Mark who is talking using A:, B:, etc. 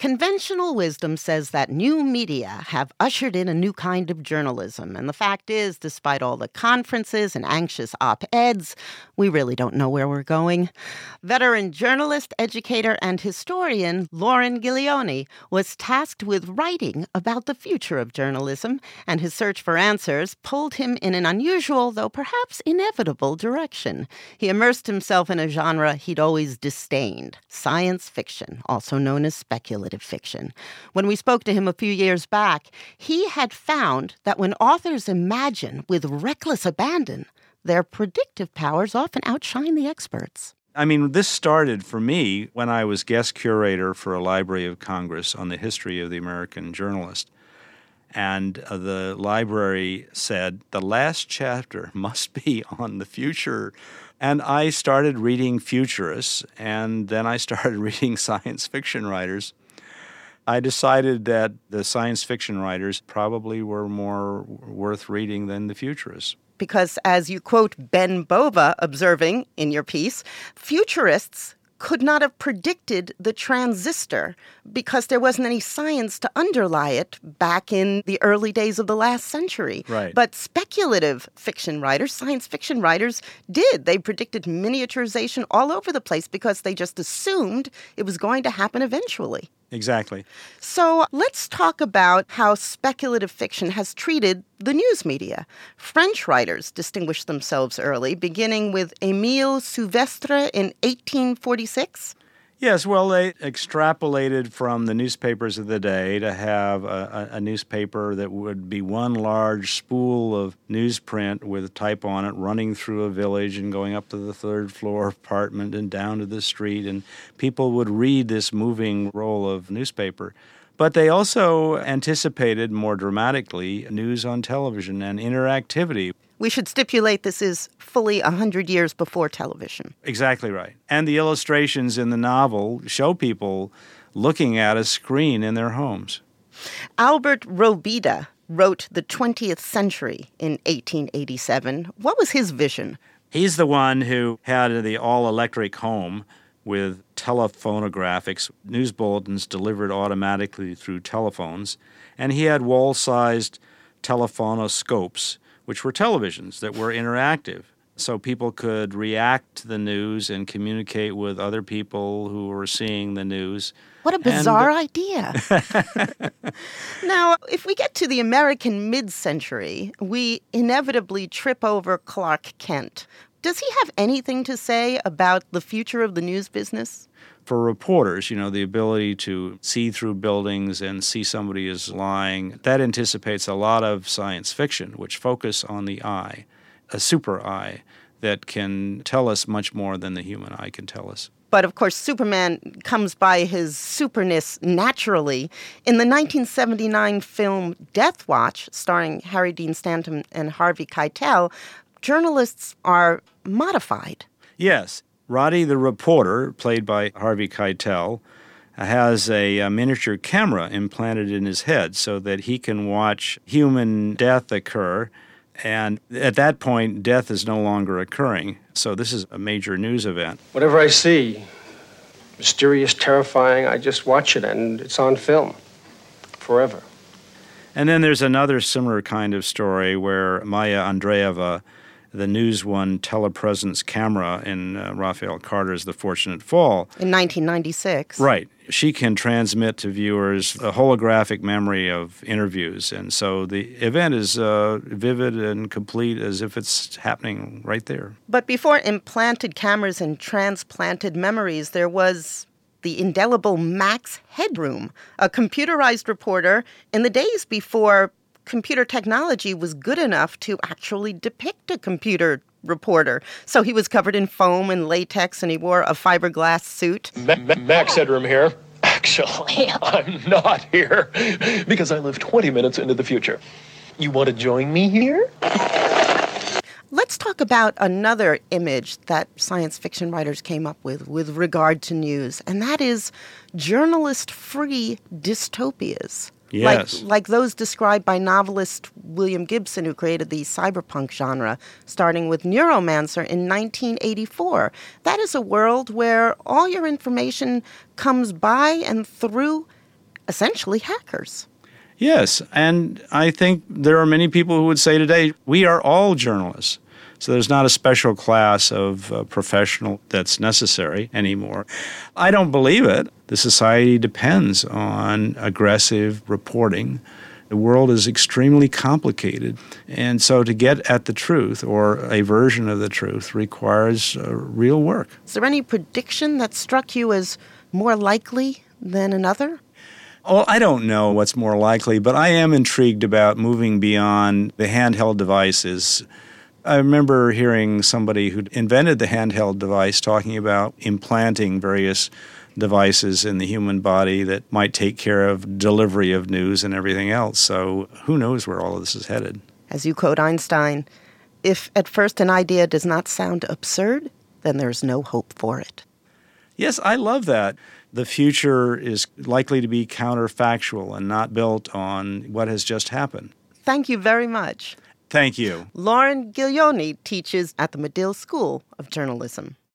A: Conventional wisdom says that new media have ushered in a new kind of journalism. And the fact is, despite all the conferences and anxious op-eds, we really don't know where we're going. Veteran journalist, educator, and historian Loren Guilioni was tasked with writing about the future of journalism, and his search for answers pulled him in an unusual, though perhaps inevitable, direction. He immersed himself in a genre he'd always disdained, science fiction, also known as speculative fiction. When we spoke to him a few years back, he had found that when authors imagine with reckless abandon, their predictive powers often outshine the experts.
B: I mean, this started for me when I was guest curator for a Library of Congress on the history of the American journalist. And the library said, the last chapter must be on the future. And I started reading futurists, and then I started reading science fiction writers. I decided that the science fiction writers probably were more worth reading than the futurists.
A: Because, as you quote Ben Bova observing in your piece, futurists could not have predicted the transistor because there wasn't any science to underlie it back in the early days of the last century.
B: Right.
A: But speculative fiction writers, science fiction writers, did. They predicted miniaturization all over the place because they just assumed it was going to happen eventually.
B: Exactly.
A: So let's talk about how speculative fiction has treated the news media. French writers distinguished themselves early, beginning with Émile Souvestre in 1846.
B: Yes, well, they extrapolated from the newspapers of the day to have a newspaper that would be one large spool of newsprint with type on it running through a village and going up to the third floor apartment and down to the street, and people would read this moving roll of newspaper. But they also anticipated more dramatically news on television and interactivity.
A: We should stipulate this is fully 100 years before television.
B: Exactly right. And the illustrations in the novel show people looking at a screen in their homes.
A: Albert Robida wrote The 20th Century in 1887. What was his vision?
B: He's the one who had the all-electric home with telephonographics, news bulletins delivered automatically through telephones, and he had wall-sized telephonoscopes, which were televisions that were interactive. So people could react to the news and communicate with other people who were seeing the news.
A: What a bizarre idea. Now, if we get to the American mid-century, we inevitably trip over Clark Kent. Does he have anything to say about the future of the news business?
B: For reporters, the ability to see through buildings and see somebody is lying, that anticipates a lot of science fiction, which focus on the eye, a super eye that can tell us much more than the human eye can tell us.
A: But, of course, Superman comes by his superness naturally. In the 1979 film Death Watch, starring Harry Dean Stanton and Harvey Keitel, journalists are modified.
B: Yes. Roddy the reporter, played by Harvey Keitel, has a miniature camera implanted in his head so that he can watch human death occur. And at that point, death is no longer occurring. So this is a major news event.
C: Whatever I see, mysterious, terrifying, I just watch it and it's on film forever.
B: And then there's another similar kind of story where Maya Andreeva, the News One telepresence camera in Raphael Carter's The Fortunate Fall.
A: In 1996.
B: Right. She can transmit to viewers a holographic memory of interviews. And so the event is vivid and complete as if it's happening right there.
A: But before implanted cameras and transplanted memories, there was the indelible Max Headroom, a computerized reporter in the days before computer technology was good enough to actually depict a computer reporter. So he was covered in foam and latex, and he wore a fiberglass suit.
D: Max Headroom here. Actually, I'm not here because I live 20 minutes into the future. You want to join me here?
A: Let's talk about another image that science fiction writers came up with regard to news, and that is journalist-free dystopias.
B: Yes.
A: Like those described by novelist William Gibson, who created the cyberpunk genre, starting with Neuromancer in 1984. That is a world where all your information comes by and through essentially hackers.
B: Yes, and I think there are many people who would say today, we are all journalists. So there's not a special class of professional that's necessary anymore. I don't believe it. The society depends on aggressive reporting. The world is extremely complicated. And so to get at the truth or a version of the truth requires real work.
A: Is there any prediction that struck you as more likely than another?
B: Well, I don't know what's more likely, but I am intrigued about moving beyond the handheld devices. I remember hearing somebody who invented the handheld device talking about implanting various devices in the human body that might take care of delivery of news and everything else. So who knows where all of this is headed.
A: As you quote Einstein, if at first an idea does not sound absurd, then there's no hope for it.
B: Yes, I love that. The future is likely to be counterfactual and not built on what has just happened.
A: Thank you very much.
B: Thank you.
A: Lauren Giglione teaches at the Medill School of Journalism.